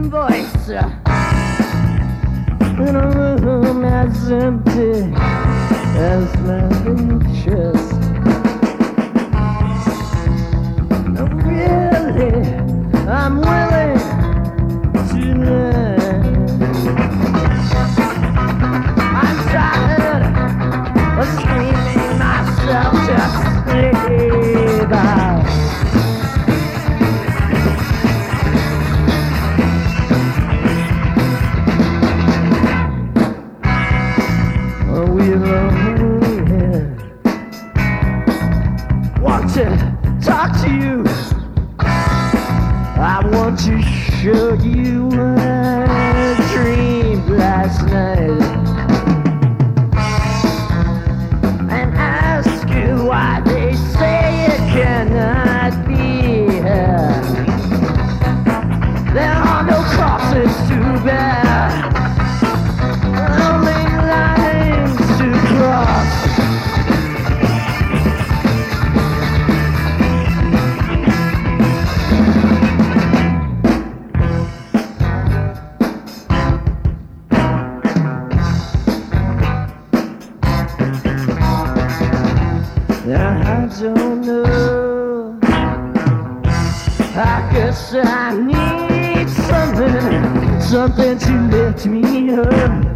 voice in a room as empty as my chest. Really, I'm willing to learn. I'm tired of screaming myself to sleep. Want to talk to you. I want to show you what I dreamed last night and ask you why they say it cannot be here. There are no crosses to bear, only lines to cross. I don't know. I guess I need something to lift me up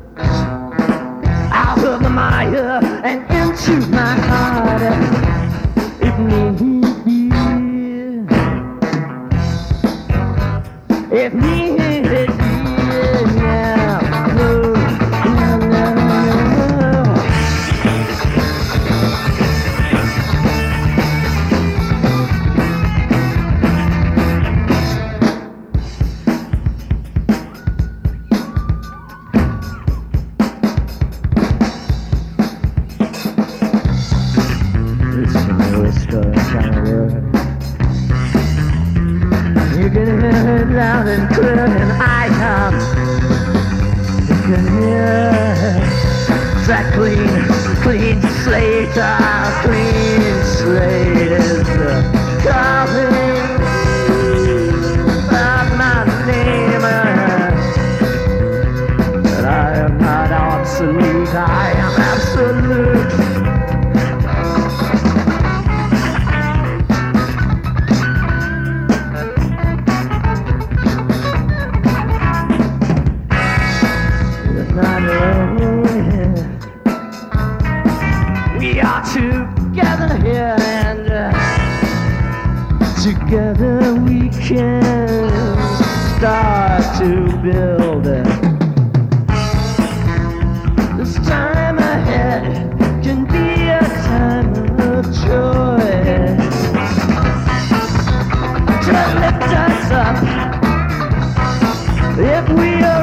out of the mire and into my heart. If need be, if need be, yeah, no. You can hear it loud and clear, and I am. You can hear that clean slate, clean slate is calling out my name. But I am not absolute, I am absolute. We are together here, and together we can start to build. This time ahead can be a time of joy to lift us up if we are